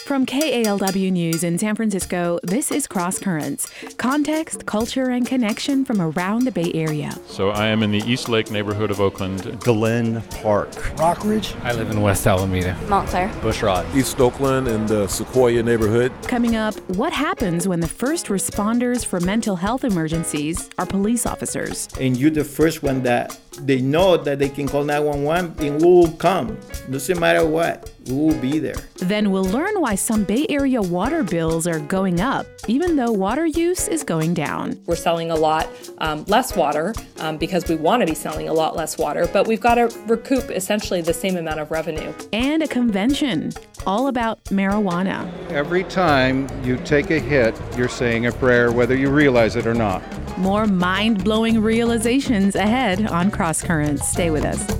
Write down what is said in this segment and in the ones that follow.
From KALW News in San Francisco, this is Cross Currents. Context, culture, and connection from around the Bay Area. So I am in the East Lake neighborhood of Oakland. Glen Park. Rockridge. I live in West Alameda. Montclair. Bushrod. East Oakland in the Sequoia neighborhood. Coming up, what happens when the first responders for mental health emergencies are police officers? And you're the first one that they know that they can call 911 and we will come. Doesn't matter what, we will be there. Then we'll learn why some Bay Area water bills are going up, even though water use is going down. We're selling a lot less water because we want to be selling a lot less water, but we've got to recoup essentially the same amount of revenue. And a convention all about marijuana. Every time you take a hit, you're saying a prayer, whether you realize it or not. More mind-blowing realizations ahead on Cross Currents. Stay with us.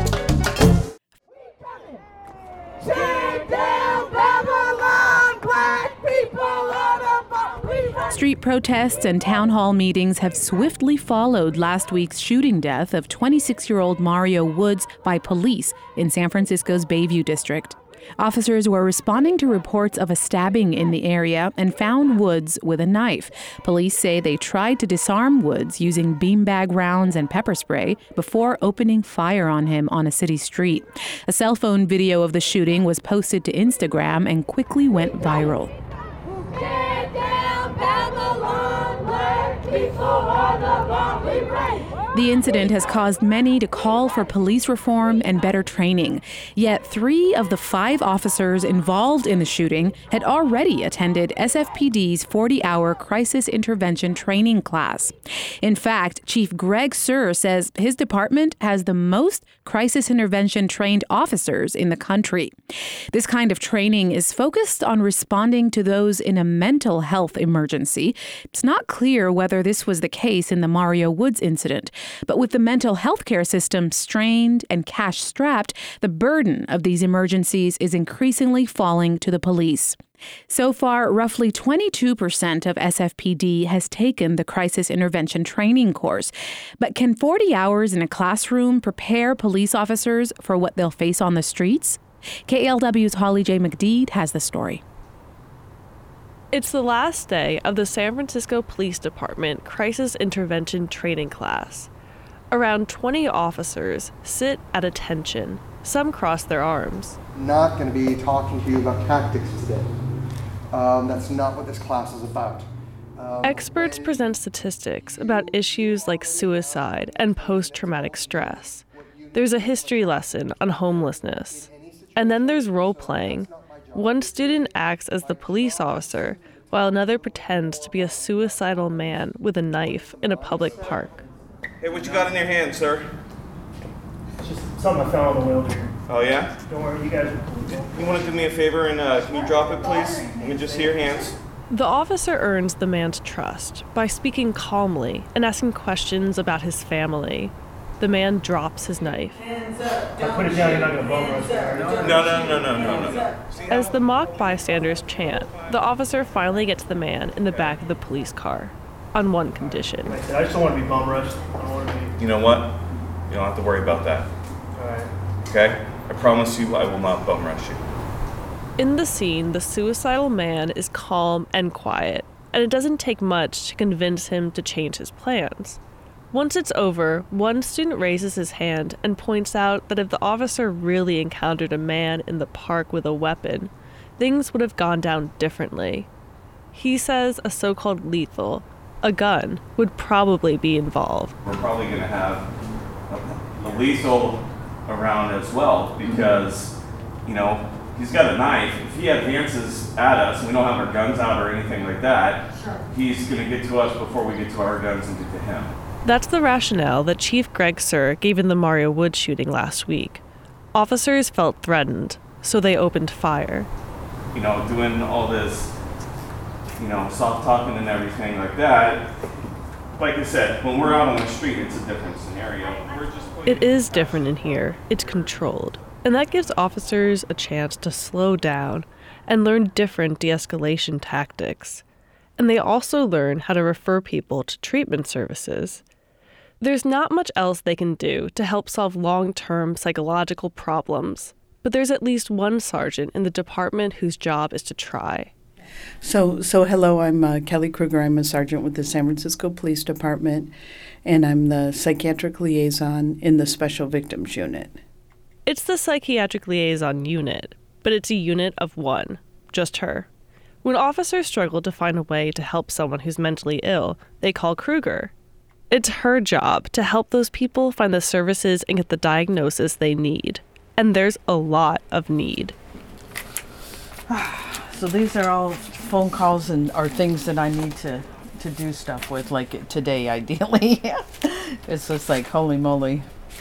Street protests and town hall meetings have swiftly followed last week's shooting death of 26-year-old Mario Woods by police in San Francisco's Bayview district. Officers were responding to reports of a stabbing in the area and found Woods with a knife. Police say they tried to disarm Woods using beanbag rounds and pepper spray before opening fire on him on a city street. A cell phone video of the shooting was posted to Instagram and quickly went viral. The incident has caused many to call for police reform and better training. Yet 3 of the 5 officers involved in the shooting had already attended SFPD's 40-hour crisis intervention training class. In fact, Chief Greg Suhr says his department has the most crisis intervention trained officers in the country. This kind of training is focused on responding to those in a mental health emergency. It's not clear whether this was the case in the Mario Woods incident. But with the mental health care system strained and cash-strapped, the burden of these emergencies is increasingly falling to the police. So far, roughly 22% of SFPD has taken the crisis intervention training course. But can 40 hours in a classroom prepare police officers for what they'll face on the streets? KALW's Holly J. McDede has the story. It's the last day of the San Francisco Police Department Crisis Intervention Training class. Around 20 officers sit at attention. Some cross their arms. Not going to be talking to you about tactics today. That's not what this class is about. Experts present statistics about issues like suicide and post-traumatic stress. There's a history lesson on homelessness. And then there's role-playing. One student acts as the police officer, while another pretends to be a suicidal man with a knife in a public park. Hey, what you got in your hand, sir? It's just something I found on the wheelchair. Oh, yeah? Don't worry, you guys are cool. You want to do me a favor and can you drop it, please? Let me just see your hands. The officer earns the man's trust by speaking calmly and asking questions about his family. The man drops his knife. I put it down, you're not going to bum rush me. No. As the mock bystanders chant, the officer finally gets the man in the back of the police car, on one condition. I just don't want to be bum rushed. I don't want to be... You know what? You don't have to worry about that. All right. Okay? I promise you I will not bum rush you. In the scene, the suicidal man is calm and quiet, and it doesn't take much to convince him to change his plans. Once it's over, one student raises his hand and points out that if the officer really encountered a man in the park with a weapon, things would have gone down differently. He says a so-called lethal, a gun, would probably be involved. We're probably going to have a lethal around as well because, he's got a knife. If he advances at us and we don't have our guns out or anything like that, he's going to get to us before we get to our guns and get to him. That's the rationale that Chief Greg Suhr gave in the Mario Woods shooting last week. Officers felt threatened, so they opened fire. Doing all this, soft talking and everything like that. Like I said, when we're out on the street, it's a different scenario. It is different in here. It's controlled. And that gives officers a chance to slow down and learn different de-escalation tactics. And they also learn how to refer people to treatment services. There's not much else they can do to help solve long-term psychological problems. But there's at least one sergeant in the department whose job is to try. So hello, I'm Kelly Kruger. I'm a sergeant with the San Francisco Police Department, and I'm the psychiatric liaison in the Special Victims Unit. It's the psychiatric liaison unit, but it's a unit of one, just her. When officers struggle to find a way to help someone who's mentally ill, they call Kruger. It's her job to help those people find the services and get the diagnosis they need. And there's a lot of need. So these are all phone calls or things that I need to do stuff with, like today, ideally. It's just like, holy moly.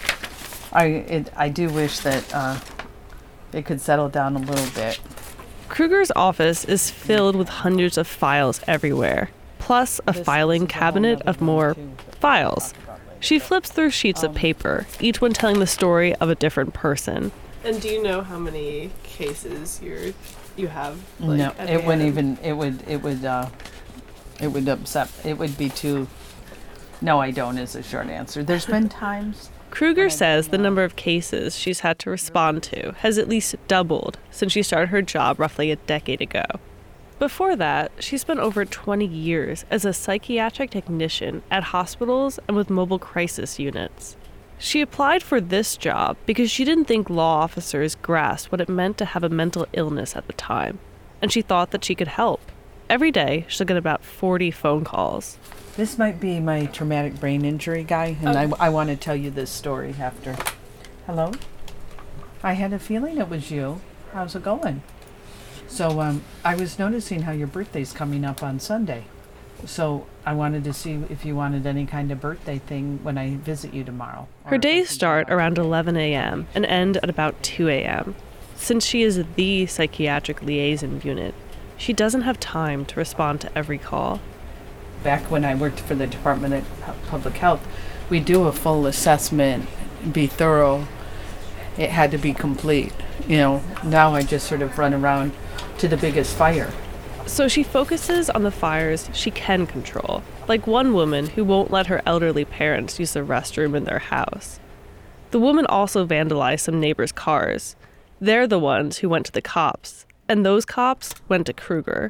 I do wish that it could settle down a little bit. Kruger's office is filled with hundreds of files everywhere, plus a filing cabinet of more files. She flips through sheets of paper, each one telling the story of a different person. And do you know how many cases you have? No, it wouldn't even. It would upset. It would be too. No, I don't. Is the short answer. There's been times. Kruger says the number of cases she's had to respond to has at least doubled since she started her job roughly a decade ago. Before that, she spent over 20 years as a psychiatric technician at hospitals and with mobile crisis units. She applied for this job because she didn't think law officers grasped what it meant to have a mental illness at the time, and she thought that she could help. Every day, she'll get about 40 phone calls. This might be my traumatic brain injury guy, and I want to tell you this story after. Hello? I had a feeling it was you. How's it going? So I was noticing how your birthday's coming up on Sunday. So I wanted to see if you wanted any kind of birthday thing when I visit you tomorrow. Her days start around 11 a.m. and end at about 2 a.m. Since she is the psychiatric liaison unit, she doesn't have time to respond to every call. Back when I worked for the Department of Public Health, we do a full assessment, be thorough. It had to be complete. Now I just sort of run around to the biggest fire. So she focuses on the fires she can control, like one woman who won't let her elderly parents use the restroom in their house. The woman also vandalized some neighbors' cars. They're the ones who went to the cops, and those cops went to Kruger.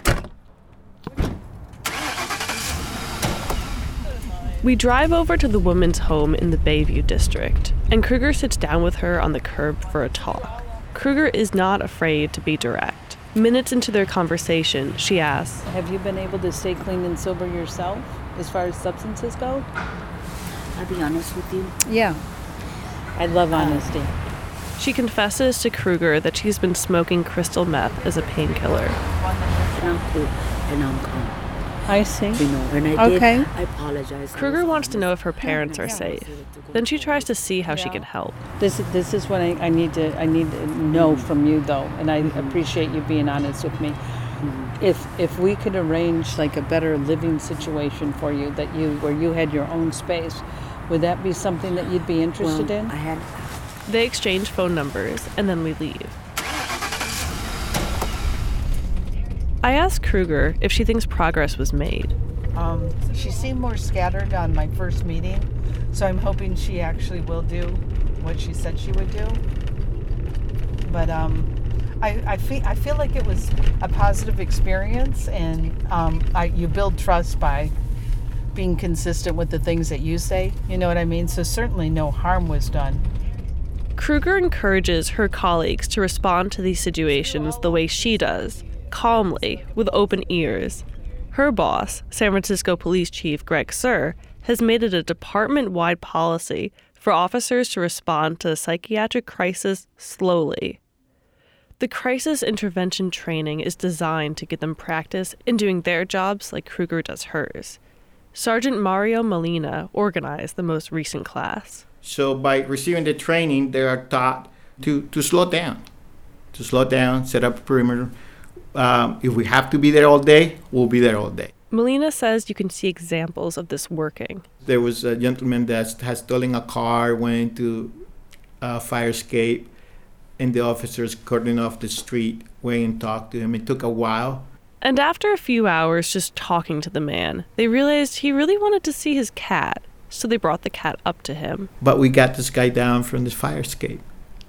We drive over to the woman's home in the Bayview district, and Kruger sits down with her on the curb for a talk. Kruger is not afraid to be direct. Minutes into their conversation, she asks, "Have you been able to stay clean and sober yourself, as far as substances go?" I'll be honest with you. Yeah. I love honesty. She confesses to Kruger that she's been smoking crystal meth as a painkiller. And I'm cool, and I'm calm. I see. When I did, I apologize. Kruger wants to know if her parents are safe. Then she tries to see how she can help. This is what I need to know from you, though, and I appreciate you being honest with me. If we could arrange like a better living situation for you, where you had your own space, would that be something that you'd be interested in? They exchange phone numbers, and then we leave. I asked Kruger if she thinks progress was made. She seemed more scattered on my first meeting, so I'm hoping she actually will do what she said she would do. But I feel like it was a positive experience, and you build trust by being consistent with the things that you say. You know what I mean? So certainly no harm was done. Kruger encourages her colleagues to respond to these situations the way she does, calmly, with open ears. Her boss, San Francisco Police Chief Greg Suhr, has made it a department-wide policy for officers to respond to the psychiatric crisis slowly. The crisis intervention training is designed to get them practice in doing their jobs like Kruger does hers. Sergeant Mario Molina organized the most recent class. So by receiving the training, they are taught to slow down, set up a perimeter. If we have to be there all day, we'll be there all day. Molina says you can see examples of this working. There was a gentleman that has stolen a car, went into a fire escape, and the officers cordoned off the street, went and talked to him. It took a while. And after a few hours just talking to the man, they realized he really wanted to see his cat, so they brought the cat up to him. But we got this guy down from this fire escape.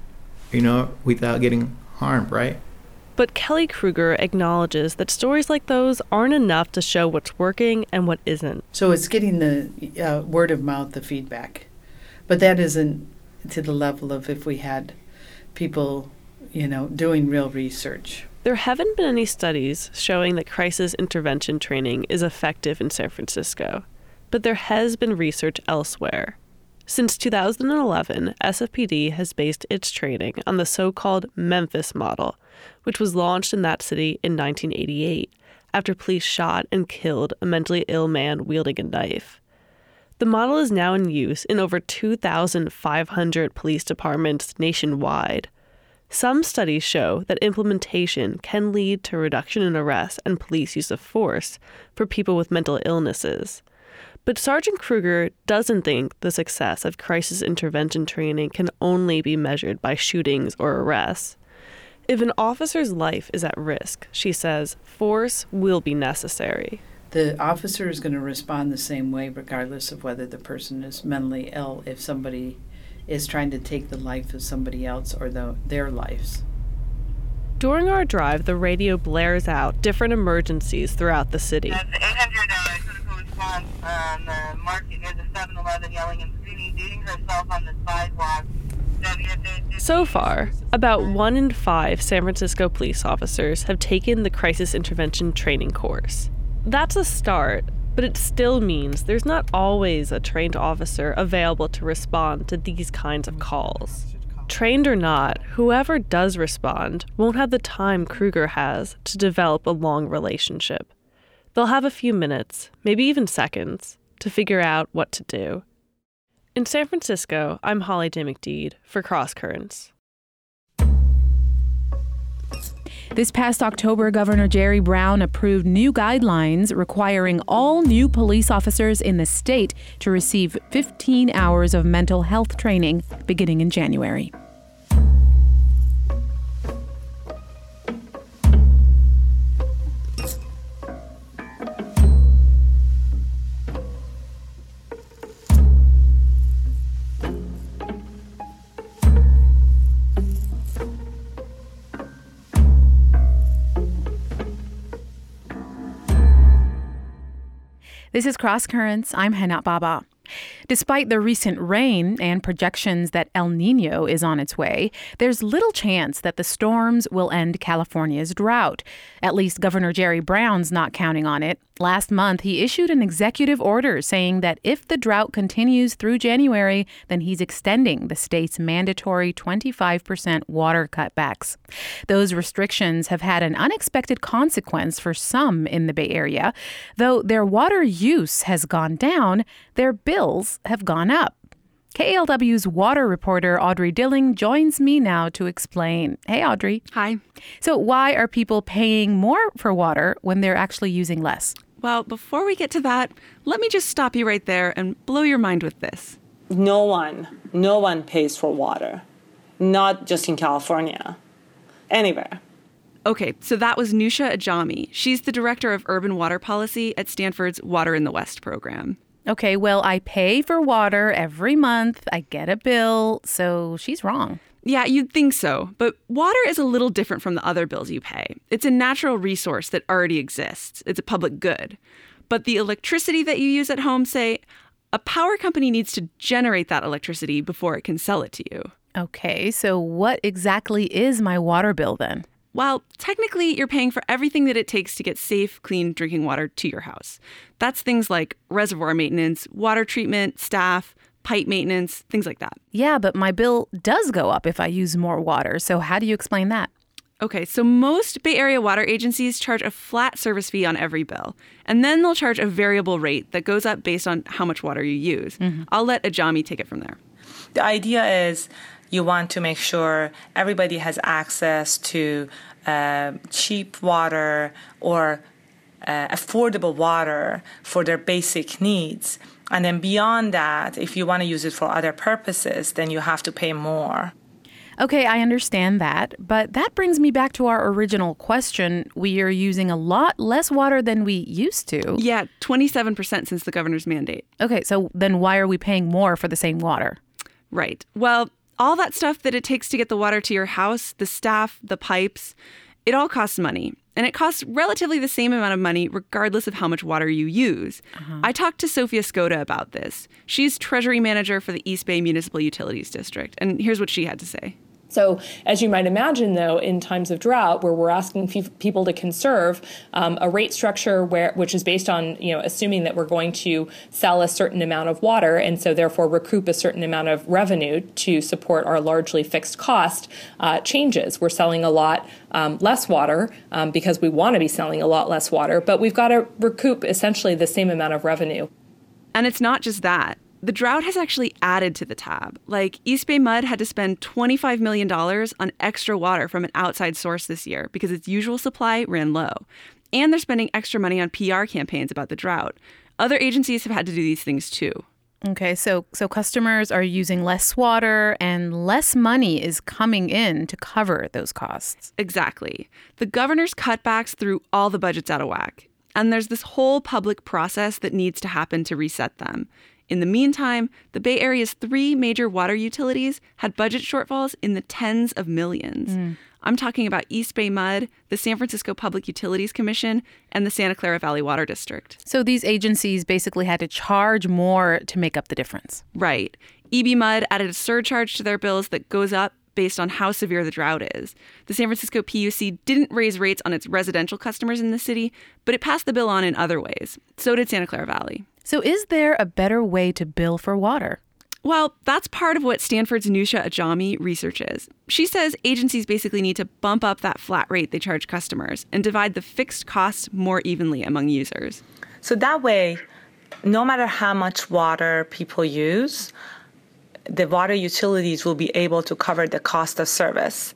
without getting harmed, right? But Kelly Kruger acknowledges that stories like those aren't enough to show what's working and what isn't. So it's getting the word of mouth, the feedback. But that isn't to the level of if we had people, doing real research. There haven't been any studies showing that crisis intervention training is effective in San Francisco, but there has been research elsewhere. Since 2011, SFPD has based its training on the so-called Memphis model, which was launched in that city in 1988 after police shot and killed a mentally ill man wielding a knife. The model is now in use in over 2,500 police departments nationwide. Some studies show that implementation can lead to a reduction in arrests and police use of force for people with mental illnesses. But Sergeant Kruger doesn't think the success of crisis intervention training can only be measured by shootings or arrests. If an officer's life is at risk, she says, force will be necessary. The officer is going to respond the same way regardless of whether the person is mentally ill, if somebody is trying to take the life of somebody else or their lives. During our drive, the radio blares out different emergencies throughout the city. That's 800 critical response on the market near the 7-Eleven, yelling and screaming, beating herself on the sidewalk. So far, about 1 in 5 San Francisco police officers have taken the crisis intervention training course. That's a start, but it still means there's not always a trained officer available to respond to these kinds of calls. Trained or not, whoever does respond won't have the time Kruger has to develop a long relationship. They'll have a few minutes, maybe even seconds, to figure out what to do. In San Francisco, I'm Holly J. McDeed for Cross Currents. This past October, Governor Jerry Brown approved new guidelines requiring all new police officers in the state to receive 15 hours of mental health training beginning in January. This is Cross Currents. I'm Henat Baba. Despite the recent rain and projections that El Niño is on its way, there's little chance that the storms will end California's drought. At least Governor Jerry Brown's not counting on it. Last month, he issued an executive order saying that if the drought continues through January, then he's extending the state's mandatory 25% water cutbacks. Those restrictions have had an unexpected consequence for some in the Bay Area. Though their water use has gone down, their bills have gone up. KALW's water reporter Audrey Dilling joins me now to explain. Hey, Audrey. Hi. So why are people paying more for water when they're actually using less? Well, before we get to that, let me just stop you right there and blow your mind with this. No one pays for water. Not just in California. Anywhere. Okay, so that was Nusha Ajami. She's the director of urban water policy at Stanford's Water in the West program. Okay, well, I pay for water every month. I get a bill, so she's wrong. Yeah, you'd think so. But water is a little different from the other bills you pay. It's a natural resource that already exists. It's a public good. But the electricity that you use at home, say, a power company needs to generate that electricity before it can sell it to you. Okay, so what exactly is my water bill then? Well, technically, you're paying for everything that it takes to get safe, clean drinking water to your house. That's things like reservoir maintenance, water treatment, staff, pipe maintenance, things like that. Yeah, but my bill does go up if I use more water. So how do you explain that? Okay, so most Bay Area water agencies charge a flat service fee on every bill. And then they'll charge a variable rate that goes up based on how much water you use. Mm-hmm. I'll let Ajami take it from there. The idea is you want to make sure everybody has access to cheap water or affordable water for their basic needs. And then beyond that, if you want to use it for other purposes, then you have to pay more. Okay, I understand that. But that brings me back to our original question. We are using a lot less water than we used to. Yeah, 27% since the governor's mandate. Okay, so then why are we paying more for the same water? Right. Well, All that stuff that it takes to get the water to your house, the staff, the pipes, it all costs money. And it costs relatively the same amount of money regardless of how much water you use. I talked to Sofia Skoda about this. She's Treasury Manager for the East Bay Municipal Utilities District. And here's what she had to say. So as you might imagine, though, in times of drought where we're asking people to conserve, a rate structure which is based on, assuming that we're going to sell a certain amount of water and so therefore recoup a certain amount of revenue to support our largely fixed cost, changes. We're selling a lot less water because we want to be selling a lot less water, but we've got to recoup essentially the same amount of revenue. And it's not just that. The drought has actually added to the tab. Like, East Bay Mud had to spend $25 million on extra water from an outside source this year because its usual supply ran low. And they're spending extra money on PR campaigns about the drought. Other agencies have had to do these things too. Okay, so customers are using less water and less money is coming in to cover those costs. Exactly. The governor's cutbacks threw all the budgets out of whack. And there's this whole public process that needs to happen to reset them. In the meantime, the Bay Area's 3 major water utilities had budget shortfalls in the tens of millions. I'm talking about East Bay Mud, the San Francisco Public Utilities Commission, and the Santa Clara Valley Water District. So these agencies basically had to charge more to make up the difference. Right. EB Mud added a surcharge to their bills that goes up based on how severe the drought is. The San Francisco PUC didn't raise rates on its residential customers in the city, but it passed the bill on in other ways. So did Santa Clara Valley. So is there a better way to bill for water? Well, that's part of what Stanford's Nusha Ajami researches. She says agencies basically need to bump up that flat rate they charge customers and divide the fixed costs more evenly among users. So that way, no matter how much water people use, the water utilities will be able to cover the cost of service.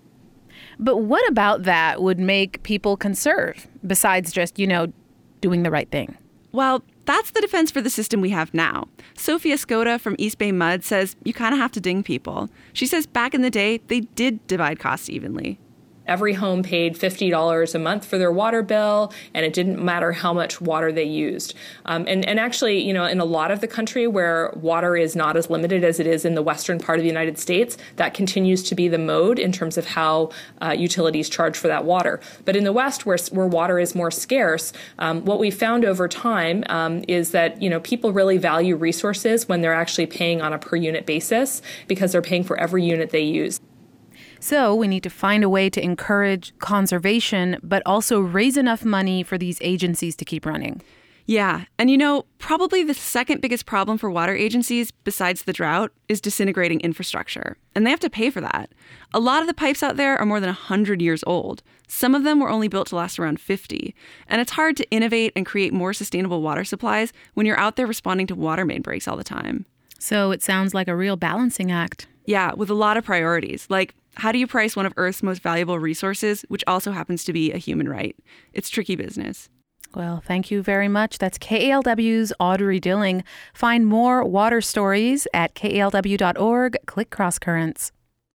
But what about that would make people conserve, besides just, doing the right thing? Well, that's the defense for the system we have now. Sofia Skoda from East Bay Mud says you kind of have to ding people. She says back in the day, they did divide costs evenly. Every home paid $50 a month for their water bill, and it didn't matter how much water they used. And actually, in a lot of the country where water is not as limited as it is in the western part of the United States, that continues to be the mode in terms of how utilities charge for that water. But in the West, where water is more scarce, what we found over time is that, people really value resources when they're actually paying on a per unit basis because they're paying for every unit they use. So we need to find a way to encourage conservation, but also raise enough money for these agencies to keep running. Yeah. And probably the second biggest problem for water agencies, besides the drought, is disintegrating infrastructure. And they have to pay for that. A lot of the pipes out there are more than 100 years old. Some of them were only built to last around 50. And it's hard to innovate and create more sustainable water supplies when you're out there responding to water main breaks all the time. So it sounds like a real balancing act. Yeah, with a lot of priorities, like how do you price one of Earth's most valuable resources, which also happens to be a human right? It's tricky business. Well, thank you very much. That's KALW's Audrey Dilling. Find more water stories at kalw.org. Click Cross Currents.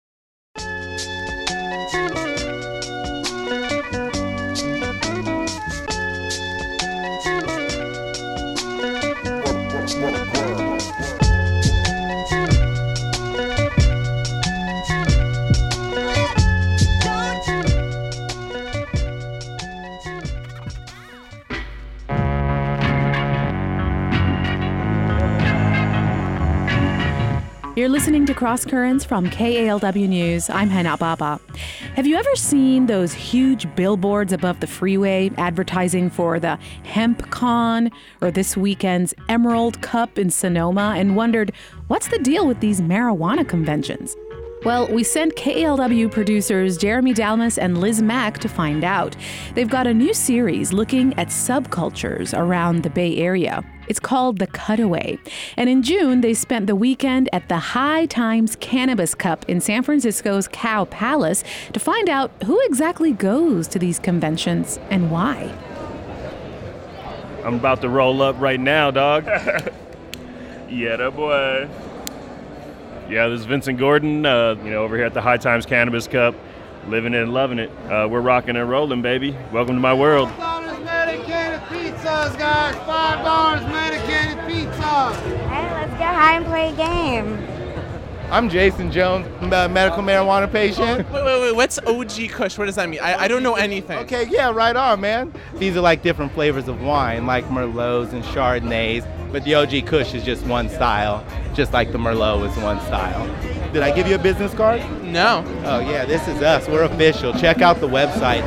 You're listening to Cross Currents from KALW News. I'm Hannah Baba. Have you ever seen those huge billboards above the freeway advertising for the HempCon or this weekend's Emerald Cup in Sonoma and wondered, what's the deal with these marijuana conventions? Well, we sent KALW producers Jeremy Dalmas and Liz Mack to find out. They've got a new series looking at subcultures around the Bay Area. It's called The Cutaway. And in June, they spent the weekend at the High Times Cannabis Cup in San Francisco's Cow Palace to find out who exactly goes to these conventions and why. I'm about to roll up right now, dog. Yeah, that boy. Yeah, this is Vincent Gordon, over here at the High Times Cannabis Cup, living it and loving it. We're rocking and rolling, baby. Welcome to my world. $5 medicated pizzas, guys. $5 medicated pizza. Hey, let's get high and play a game. I'm Jason Jones, medical marijuana patient. Wait. What's OG Kush? What does that mean? I don't know anything. Okay, yeah, right on, man. These are like different flavors of wine, like Merlots and Chardonnays. But the OG Kush is just one style, just like the Merlot is one style. Did I give you a business card? No. Oh, yeah, this is us. We're official. Check out the website.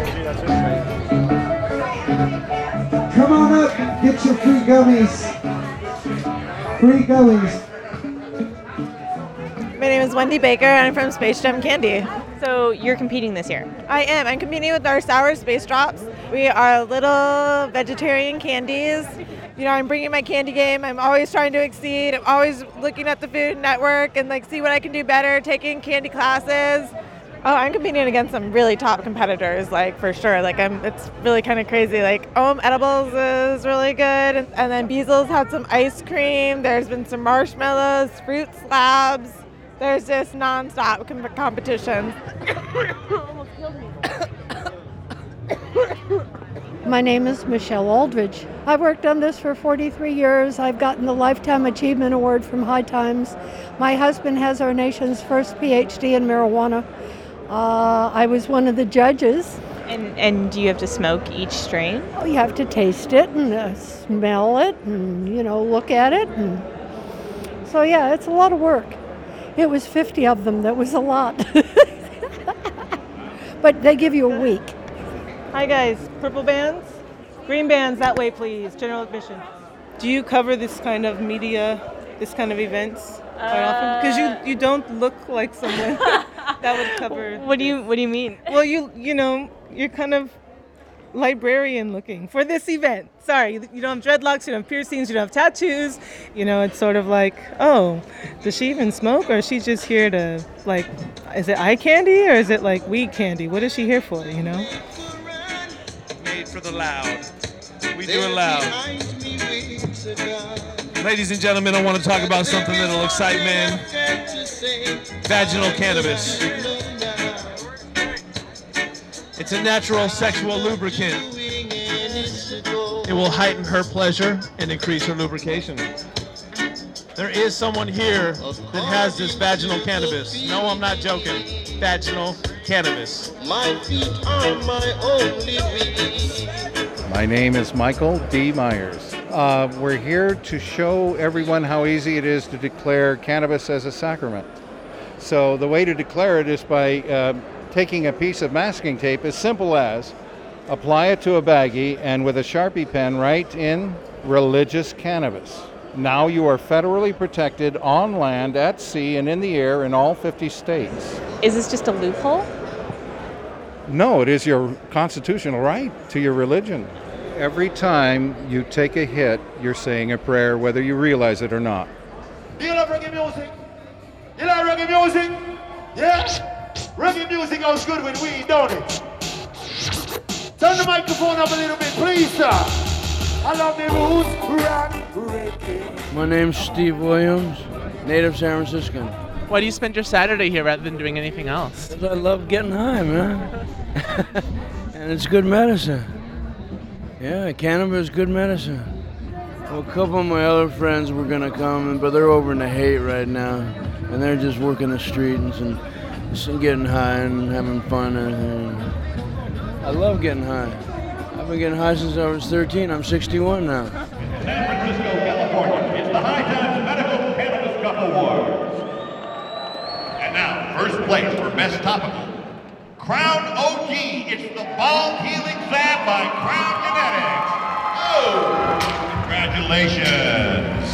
Come on up, get your free gummies. Free gummies. My name is Wendy Baker, and I'm from Space Jam Candy. So you're competing this year? I am. I'm competing with our Sour Space Drops. We are little vegetarian candies. You know, I'm bringing my candy game. I'm always trying to exceed. I'm always looking at the Food Network and see what I can do better, taking candy classes. Oh, I'm competing against some really top competitors, for sure. It's really kind of crazy. Edibles is really good. And then Beazle's had some ice cream. There's been some marshmallows, fruit slabs. There's just nonstop competitions. Almost killed me. My name is Michelle Aldridge. I've worked on this for 43 years. I've gotten the Lifetime Achievement Award from High Times. My husband has our nation's first PhD in marijuana. I was one of the judges. And do you have to smoke each strain? Oh, you have to taste it and smell it and, look at it. And so, yeah, it's a lot of work. It was 50 of them. That was a lot. But they give you a week. Hi, guys. Purple bands? Green bands, that way, please. General admission. Do you cover this kind of media, this kind of events quite often? Because you don't look like someone that would cover. What do you mean? Well, you're kind of librarian looking for this event. Sorry, you don't have dreadlocks, you don't have piercings, you don't have tattoos. It's sort of like, oh, does she even smoke, or is she just here to is it eye candy or is it weed candy? What is she here for? Made for the loud. We do it loud. Ladies and gentlemen, I want to talk about something that'll excite men. Vaginal cannabis. It's a natural sexual lubricant. It will heighten her pleasure and increase her lubrication. There is someone here that has this vaginal cannabis. No, I'm not joking. Vaginal cannabis. My feet are my only weed. My name is Michael D. Myers. We're here to show everyone how easy it is to declare cannabis as a sacrament. So the way to declare it is by taking a piece of masking tape as simple as apply it to a baggie and with a Sharpie pen write in religious cannabis. Now you are federally protected on land, at sea, and in the air in all 50 states. Is this just a loophole? No, it is your constitutional right to your religion. Every time you take a hit, you're saying a prayer, whether you realize it or not. Do you love reggae music? You like reggae music? Yeah? Reggae music goes good with weed, don't it? Turn the microphone up a little bit, please, sir. I love the roots, rock, reggae. My name's Steve Williams, native San Franciscan. Why do you spend your Saturday here rather than doing anything else? Because I love getting high, man. And it's good medicine. Yeah, cannabis is good medicine. Well, a couple of my other friends were going to come, but they're over in the Haight right now. And they're just working the streets and getting high and having fun. And I love getting high. I've been getting high since I was 13. I'm 61 now. San Francisco, California. It's the High Times Medical Cannabis Cup Awards. And now, first place for Best Topical. Crown OG. It's the Bald Healing Salve by Crown Genetics. Oh, congratulations.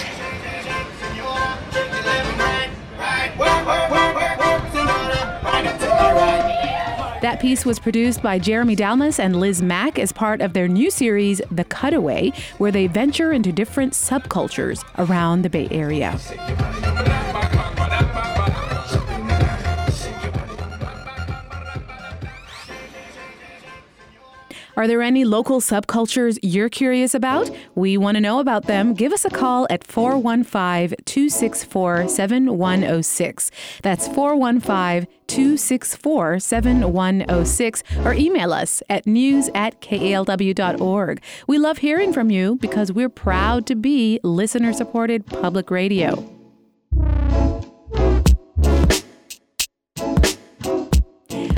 That piece was produced by Jeremy Dalmas and Liz Mack as part of their new series, The Cutaway, where they venture into different subcultures around the Bay Area. Are there any local subcultures you're curious about? We want to know about them. Give us a call at 415-264-7106. That's 415-264-7106, or email us at news@kalw.org. We love hearing from you because we're proud to be listener-supported public radio.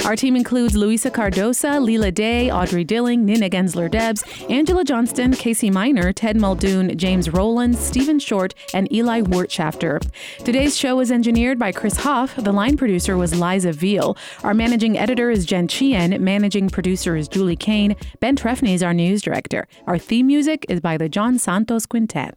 Our team includes Luisa Cardosa, Leela Day, Audrey Dilling, Nina Gensler-Debs, Angela Johnston, Casey Miner, Ted Muldoon, James Rowland, Stephen Short, and Eli Wirtschafter. Today's show was engineered by Chris Hoff. The line producer was Liza Veal. Our managing editor is Jen Chien. Managing producer is Julie Kane. Ben Trefny is our news director. Our theme music is by the John Santos Quintet.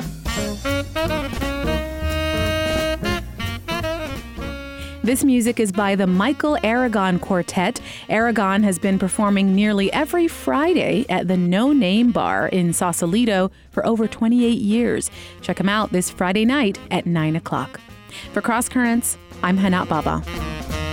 This music is by the Michael Aragon Quartet. Aragon has been performing nearly every Friday at the No Name Bar in Sausalito for over 28 years. Check him out this Friday night at 9 o'clock. For Cross Currents, I'm Hanat Baba.